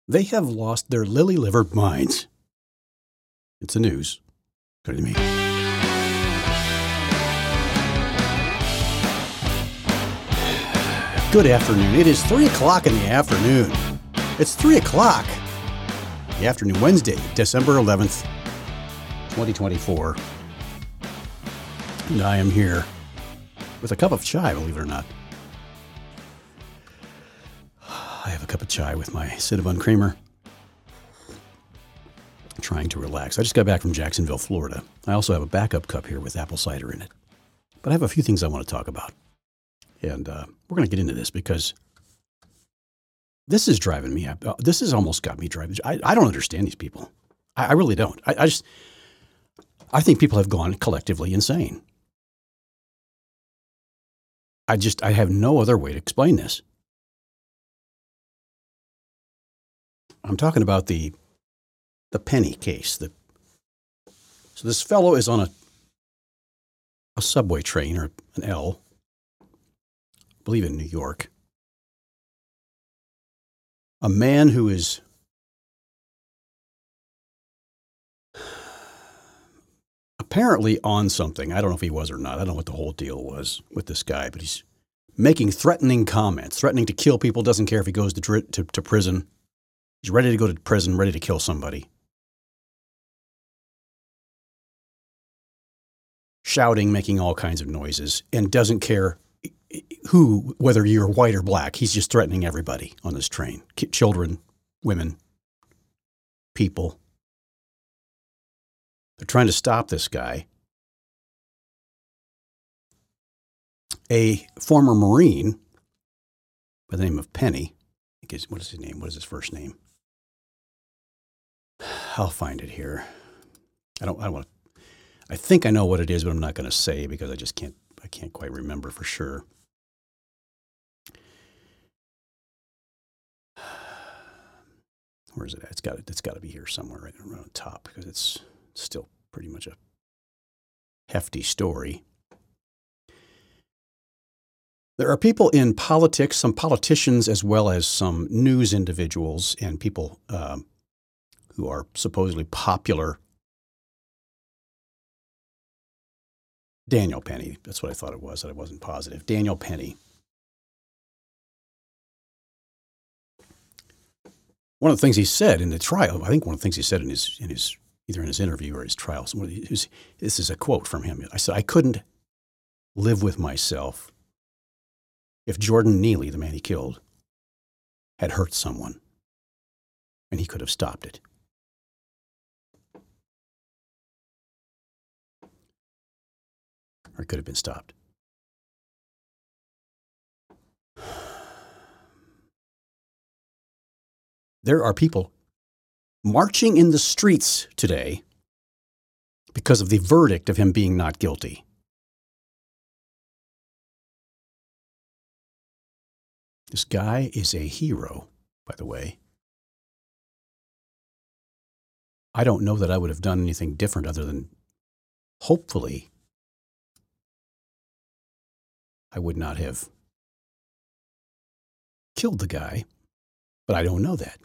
They have lost their lily-livered minds. It's the news. According to me. Good afternoon. It is 3 o'clock in the afternoon. It's 3 o'clock in the afternoon, Wednesday, December 11th, 2024. And I am here with a cup of chai, believe it or not. I have a cup of chai with my Cinnabon creamer. I'm trying to relax. I just got back from Jacksonville, Florida. I also have a backup cup here with apple cider in it. But I have a few things I want to talk about. And we're going to get into this because this is driving me up. This has almost got me driving. I don't understand these people. I really don't. I think people have gone collectively insane. I have no other way to explain this. I'm talking about the Penny case. So this fellow is on a subway train or an L, I believe in New York. A man who is apparently on something. I don't know if he was or not. I don't know what the whole deal was with this guy, but he's making threatening comments, threatening to kill people, doesn't care if he goes to prison. He's ready to go to prison, ready to kill somebody. Shouting, making all kinds of noises, and doesn't care whether you're white or black. He's just threatening everybody on this train. Children, women, people. They're trying to stop this guy. A former Marine by the name of Penny. What is his name? What is his first name? I'll find it here. I don't want to. I think I know what it is, but I'm not going to say because I can't quite remember for sure. Where is it at? It's got to be here somewhere right around the top because it's still pretty much a hefty story. There are people in politics, some politicians as well as some news individuals and people who are supposedly popular. Daniel Penny, that's what I thought it was, that I wasn't positive. Daniel Penny. One of the things he said in the trial, I think one of the things he said in his either in his interview or his trial, this is a quote from him. I said, I couldn't live with myself if Jordan Neely, the man he killed, had hurt someone and he could have stopped it. Or it could have been stopped. There are people marching in the streets today because of the verdict of him being not guilty. This guy is a hero, by the way. I don't know that I would have done anything different other than hopefully I would not have killed the guy, but I don't know that.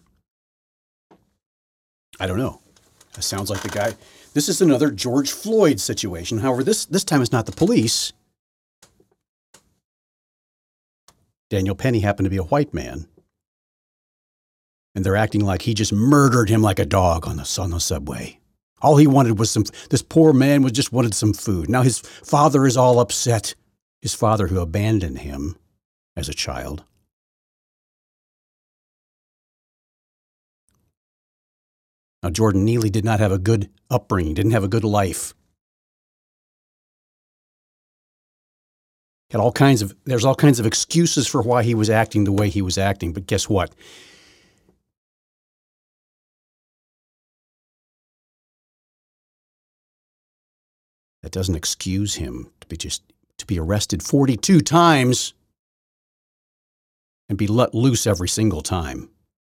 I don't know. That sounds like the guy. This is another George Floyd situation. However, this time it's not the police. Daniel Penny happened to be a white man. And they're acting like he just murdered him like a dog on the subway. All he wanted was this poor man just wanted some food. Now his father is all upset. His father who abandoned him as a child. Now, Jordan Neely did not have a good upbringing, didn't have a good life. There's all kinds of excuses for why he was acting the way he was acting, but guess what? That doesn't excuse him to be arrested 42 times and be let loose every single time.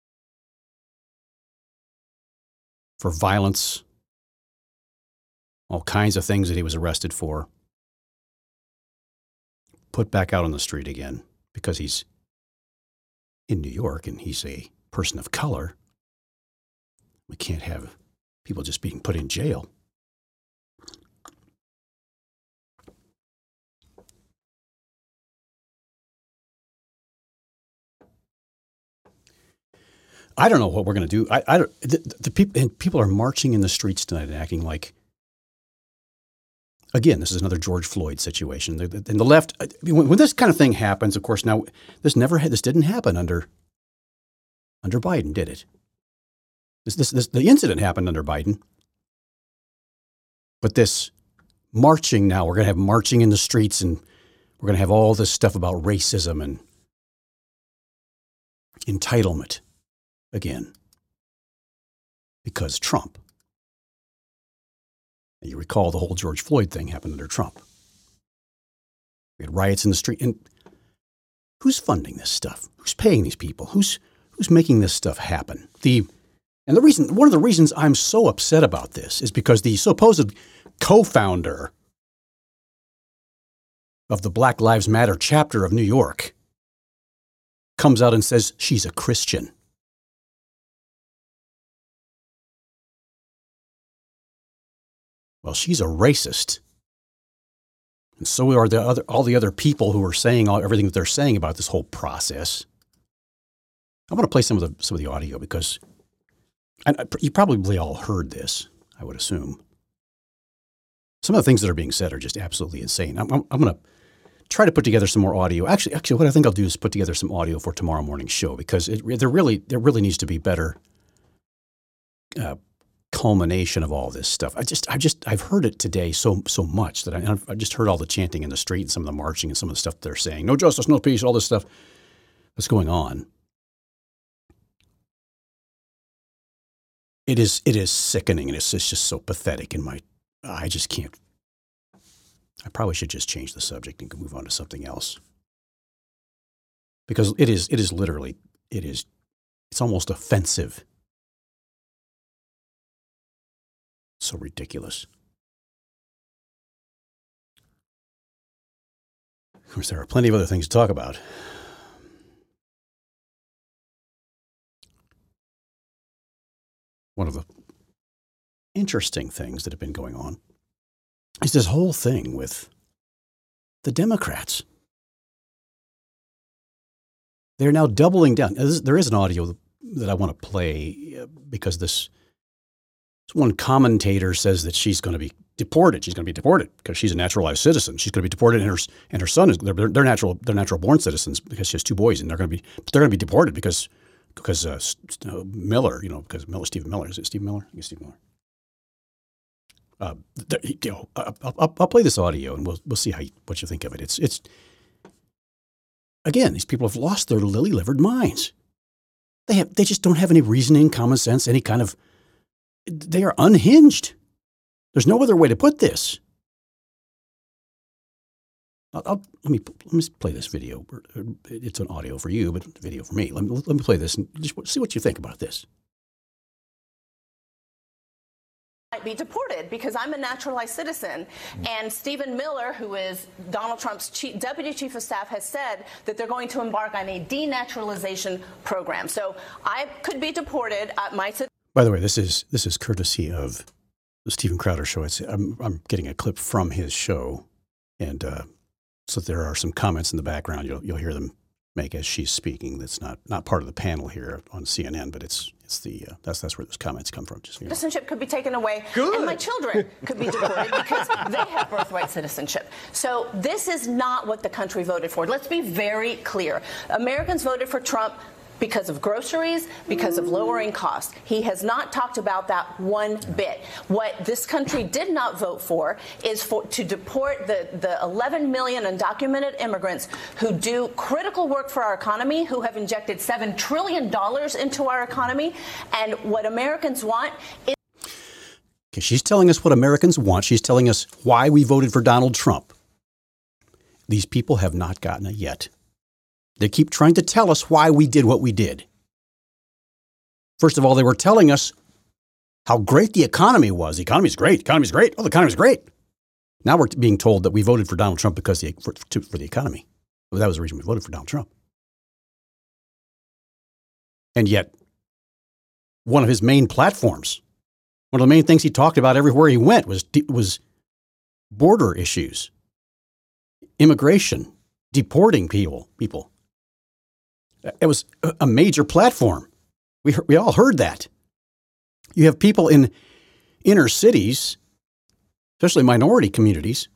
For violence, all kinds of things that he was arrested for. Put back out on the street again because he's in New York and he's a person of color. We can't have people just being put in jail. I don't know what we're going to do. People are marching in the streets tonight and acting like, again, this is another George Floyd situation. And the left, when this kind of thing happens, of course, now this didn't happen under Biden, did it? The incident happened under Biden, but this marching now, we're going to have marching in the streets, and we're going to have all this stuff about racism and entitlement again, because Trump. You recall the whole George Floyd thing happened under Trump. We had riots in the street. And who's funding this stuff? Who's paying these people? Who's making this stuff happen? One of the reasons I'm so upset about this is because the supposed co-founder of the Black Lives Matter chapter of New York comes out and says she's a Christian. Well, she's a racist. And so are all the other people who are saying everything that they're saying about this whole process. I want to play some of the audio because you probably all heard this, I would assume. Some of the things that are being said are just absolutely insane. I'm going to try to put together some more audio. Actually, what I think I'll do is put together some audio for tomorrow morning's show because there really needs to be better culmination of all this stuff. I've heard it today so much that I just heard all the chanting in the street and some of the marching and some of the stuff they're saying. No justice, no peace, all this stuff that's going on. It is sickening, and it's just so pathetic. I just can't. I probably should just change the subject and move on to something else because it is literally it's almost offensive. So ridiculous. Of course, there are plenty of other things to talk about. One of the interesting things that have been going on is this whole thing with the Democrats. They're now doubling down. There is an audio that I want to play because this one commentator says that she's going to be deported. She's going to be deported because she's a naturalized citizen. She's going to be deported, and her son is they're natural born citizens because she has two boys, and they're going to be deported because Miller, because Stephen Miller. Is it Stephen Miller? Yeah, Stephen Miller. I'll play this audio and we'll see what you think of it. It's again, these people have lost their lily-livered minds. They just don't have any reasoning, common sense, any kind of. They are unhinged. There's no other way to put this. Let me play this video. It's an audio for you, but a video for me. Let me play this and just see what you think about this. Might be deported because I'm a naturalized citizen. And Stephen Miller, who is Donald Trump's deputy chief of staff, has said that they're going to embark on a denaturalization program. So I could be deported. By the way, this is courtesy of the Steven Crowder show. I'm getting a clip from his show, and so there are some comments in the background. You'll hear them make as she's speaking. That's not part of the panel here on CNN, but it's that's where those comments come from. Just, citizenship could be taken away, and my children could be deported because they have birthright citizenship. So this is not what the country voted for. Let's be very clear. Americans voted for Trump because of groceries, because of lowering costs. He has not talked about that one bit. What this country did not vote for is to deport the 11 million undocumented immigrants who do critical work for our economy, who have injected $7 trillion into our economy. And what Americans want is... Okay, she's telling us what Americans want. She's telling us why we voted for Donald Trump. These people have not gotten it yet. They keep trying to tell us why we did what we did. First of all, they were telling us how great the economy was. The economy's great. The economy's great. Oh, the economy's great. Now we're being told that we voted for Donald Trump because for the economy. Well, that was the reason we voted for Donald Trump. And yet, one of his main platforms. One of the main things he talked about everywhere he went was border issues, immigration, deporting people. It was a major platform. We all heard that. You have people in inner cities, especially minority communities,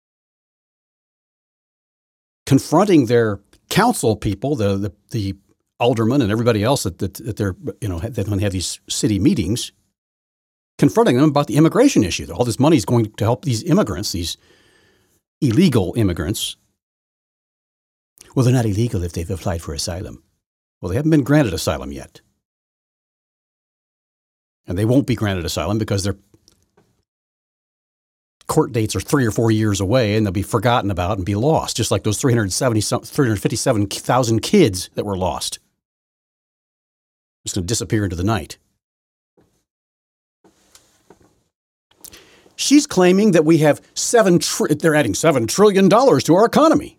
confronting their council people, the aldermen and everybody else that they're that when they have these city meetings, confronting them about the immigration issue. All this money is going to help these immigrants, these illegal immigrants. Well, they're not illegal if they've applied for asylum. Well, they haven't been granted asylum yet. And they won't be granted asylum because their court dates are 3 or 4 years away and they'll be forgotten about and be lost, just like those 357,000 kids that were lost. Just going to disappear into the night. She's claiming that we have they're adding $7 trillion to our economy.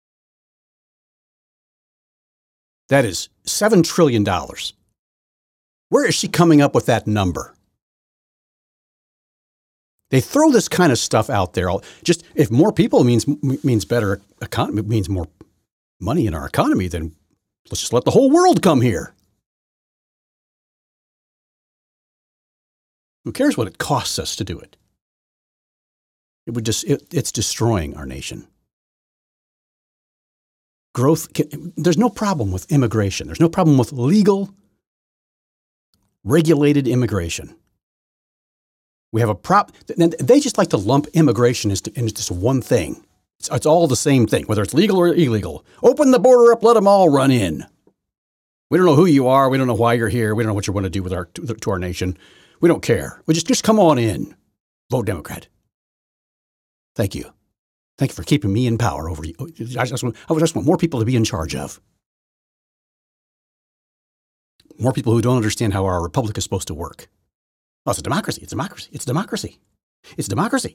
That is $7 trillion. Where is she coming up with that number? They throw this kind of stuff out there. Just if more people means better economy, means more money in our economy, then let's just let the whole world come here. Who cares what it costs us to do it? It's destroying our nation. There's no problem with immigration. There's no problem with legal, regulated immigration. We have they just like to lump immigration into just one thing. It's all the same thing, whether it's legal or illegal. Open the border up, let them all run in. We don't know who you are. We don't know why you're here. We don't know what you want to do to our nation. We don't care. We just come on in. Vote Democrat. Thank you. Thank you for keeping me in power over you. I just want more people to be in charge of. More people who don't understand how our republic is supposed to work. Oh, it's a democracy. It's democracy. It's democracy. It's democracy.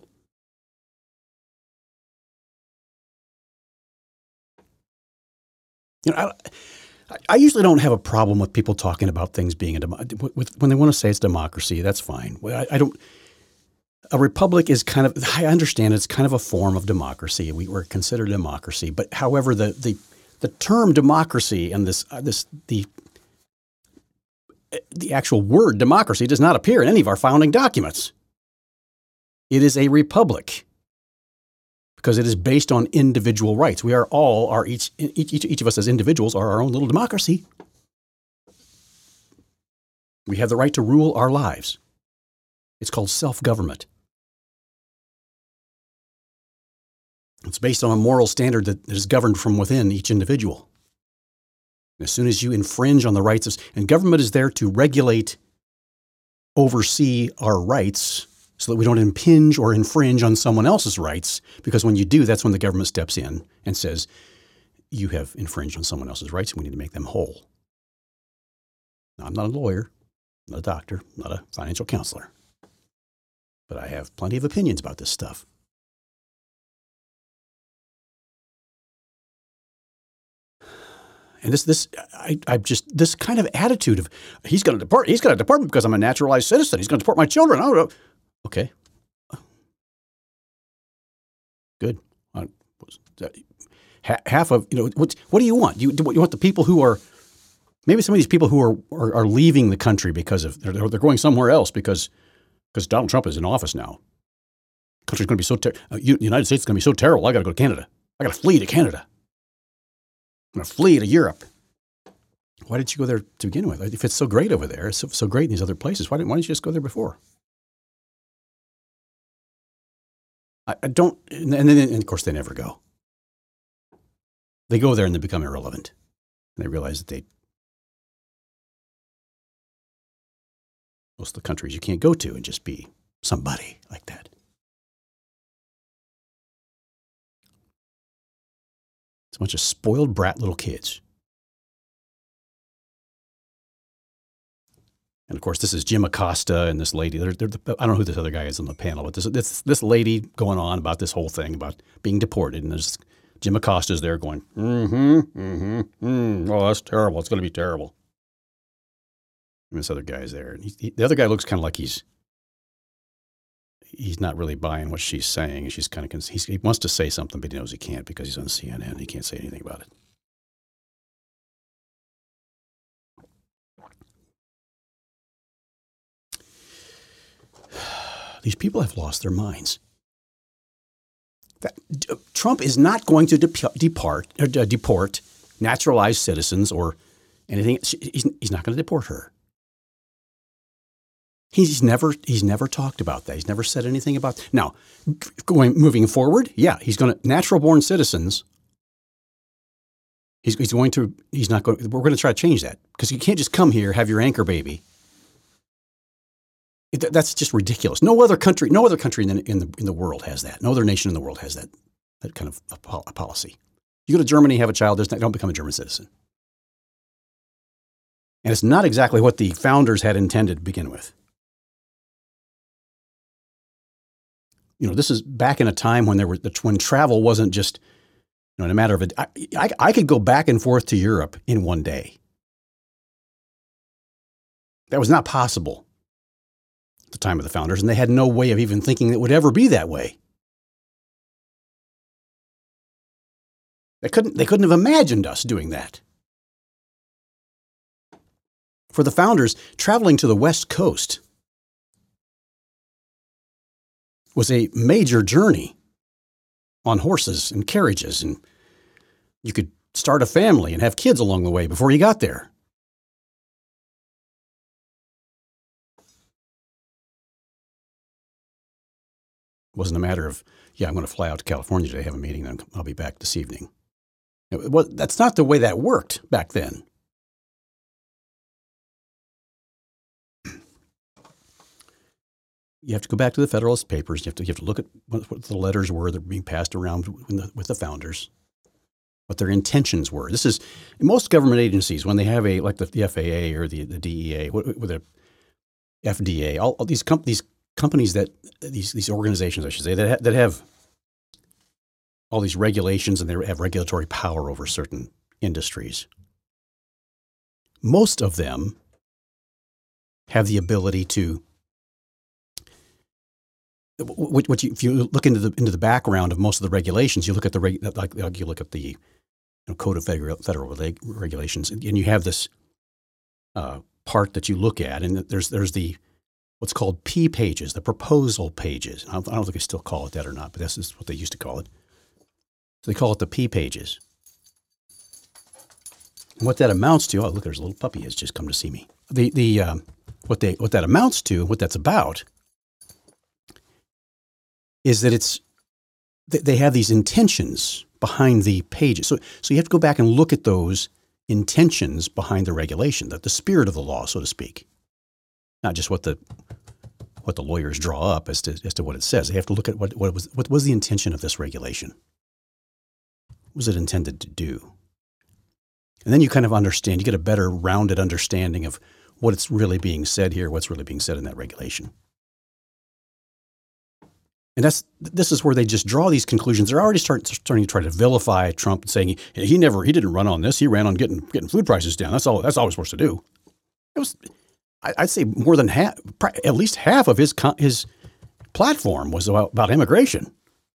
I usually don't have a problem with people talking about things being when they want to say it's democracy. That's fine. I don't. A republic is I understand it's kind of a form of democracy. We're considered a democracy, but however, the term democracy and the actual word democracy does not appear in any of our founding documents. It is a republic because it is based on individual rights. We are each of us as individuals are our own little democracy. We have the right to rule our lives. It's called self-government. It's based on a moral standard that is governed from within each individual. And as soon as you infringe on the rights and government is there to regulate, oversee our rights so that we don't impinge or infringe on someone else's rights, because when you do, that's when the government steps in and says, you have infringed on someone else's rights and we need to make them whole. Now, I'm not a lawyer, not a doctor, not a financial counselor, but I have plenty of opinions about this stuff. And this kind of attitude of he's going to deport me because I'm a naturalized citizen. He's going to deport my children. Oh, okay, good. Half of what do you want? You want the people who are maybe some of these people who are leaving the country because of they're going somewhere else because Donald Trump is in office now. The country's going to be United States is going to be so terrible. I got to go to Canada. I got to flee to Canada. I'm going to flee to Europe. Why did you go there to begin with? If it's so great over there, it's so great in these other places, why didn't you just go there before? I don't, and then of course they never go. They go there and they become irrelevant. And they realize that most of the countries you can't go to and just be somebody like that. It's a bunch of spoiled brat little kids. And of course, this is Jim Acosta and this lady. I don't know who this other guy is on the panel, but this lady going on about this whole thing about being deported. And there's Jim Acosta's there going, oh, that's terrible. It's going to be terrible. This other guy's there. And the other guy looks kind of like he's not really buying what she's saying. She's kind of he wants to say something, but he knows he can't because he's on CNN. He can't say anything about it. These people have lost their minds. Trump is not going to deport naturalized citizens or anything. He's not going to deport her. He's never talked about that. He's never said anything about that. Now, moving forward, yeah, he's going to natural born citizens. We're going to try to change that because you can't just come here, have your anchor baby. That's just ridiculous. No other country in the world has that. No other nation in the world has that kind of a policy. You go to Germany, have a child, don't become a German citizen. And it's not exactly what the founders had intended to begin with. This is back in a time when when travel wasn't just in a matter of I could go back and forth to Europe in one day. That was not possible at the time of the founders, and they had no way of even thinking it would ever be that way. They couldn't have imagined us doing that. For the founders, traveling to the West Coast was a major journey on horses and carriages, and you could start a family and have kids along the way before you got there. It wasn't a matter of, I'm going to fly out to California today, have a meeting, then I'll be back this evening. That's not the way that worked back then. You have to go back to the Federalist Papers. You have to look at what the letters were that were being passed around with the founders, what their intentions were. This is in most government agencies when they have like the FAA or the DEA, with the FDA, all these companies these organizations, I should say, that have all these regulations and they have regulatory power over certain industries. Most of them have the ability to. If you look into the background of most of the regulations, you look at you look at the Code of Federal Regulations, and you have this part that you look at, and there's the what's called P pages, the proposal pages. I don't think they still call it that or not, but this is what they used to call it. So they call it the P pages. And what that amounts to, look, there's a little puppy has just come to see me. What that amounts to, what that's about, is that they have these intentions behind the pages. So you have to go back and look at those intentions behind the regulation, the spirit of the law, so to speak. Not just what the lawyers draw up as to what it says. They have to look at what was the intention of this regulation. What was it intended to do? And then you kind of understand, you get a better rounded understanding of what's really being said here, what's really being said in that regulation. And this is where they just draw these conclusions. They're already starting to try to vilify Trump and saying he didn't run on this. He ran on getting food prices down. That's all we're supposed to do. It was, I'd say more than half, at least half of his platform was about immigration.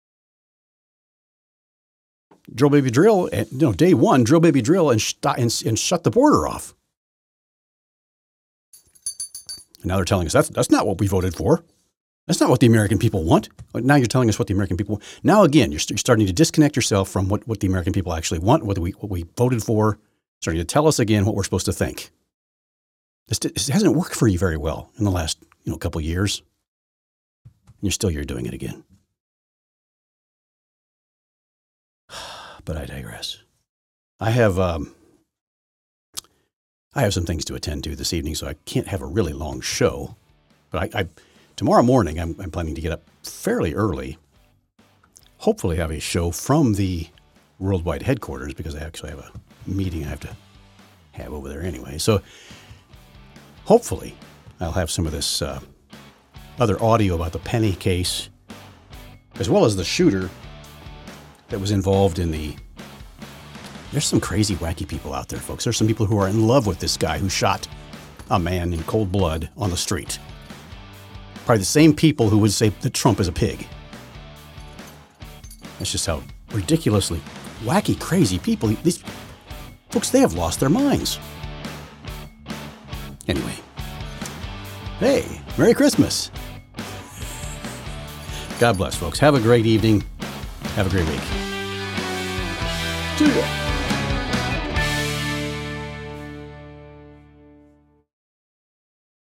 Drill, baby, drill. Day one, drill, baby, drill, and shut the border off. And now they're telling us that's not what we voted for. That's not what the American people want. But now you're telling us what the American people want. Now, again, you're starting to disconnect yourself from what the American people actually want, what we voted for, starting to tell us again what we're supposed to think. This hasn't worked for you very well in the last couple of years. And you're doing it again. But I digress. I have some things to attend to this evening, so I can't have a really long show. But tomorrow morning, I'm planning to get up fairly early, hopefully have a show from the worldwide headquarters, because I actually have a meeting I have to have over there anyway. So hopefully I'll have some of this other audio about the Penny case, as well as the shooter that was involved in there's some crazy, wacky people out there, folks. There's some people who are in love with this guy who shot a man in cold blood on the street. Probably the same people who would say that Trump is a pig. That's just how ridiculously wacky, crazy people, these folks, they have lost their minds. Anyway, hey, Merry Christmas. God bless, folks. Have a great evening. Have a great week. See ya.